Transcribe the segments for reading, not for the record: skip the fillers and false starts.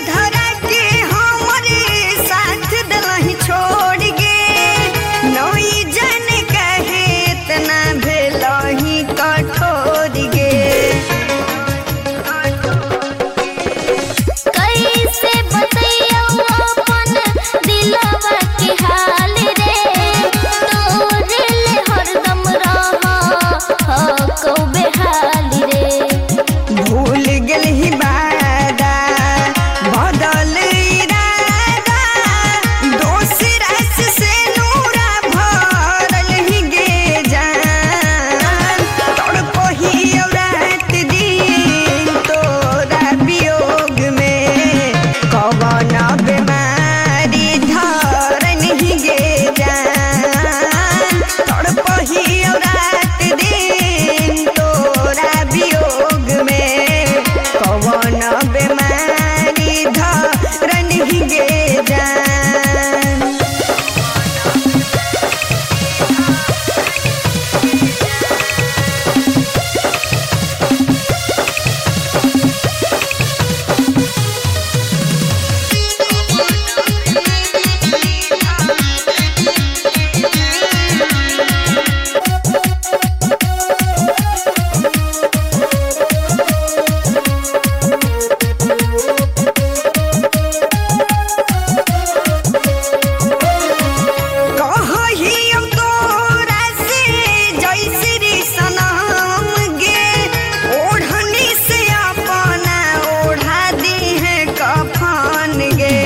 धरा के हमारे साथ दलही छोड़ गे नई जन कहे इतना भेलही कठोर गे कैसे बतैया अपन दिलवा के हाल रे तोरे ले हरदम रहा को बेहाल रे भूल गेलही वादा बदल इरादा दोसरा से नूरा भरल ही गे जान तड़पही रात दिन तोरा वियोग में कवन बीमारी धरन ही गे जान तड़पही रात दिन तोरा वियोग में कवन बीमारी धरन ही गे जान कही अब तोरा से जैसे रे सनम गे ओढ़नी से अपना ओढ़ा दी है कफन गे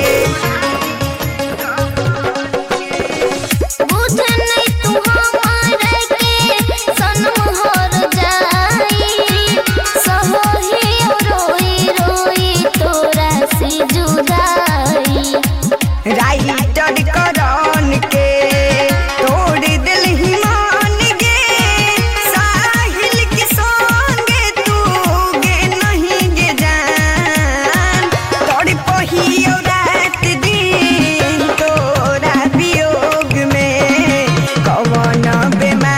बुझ नहीं तू हमारे के सनम हर जाई सही रोई रोई तोरा से जुदाई राइटर करन के तोड़ दिल ही मान गे साहिल के संगे तू गे नहीं गे जान तड़पही रात दिन तोरा वियोग में कवन बीमारी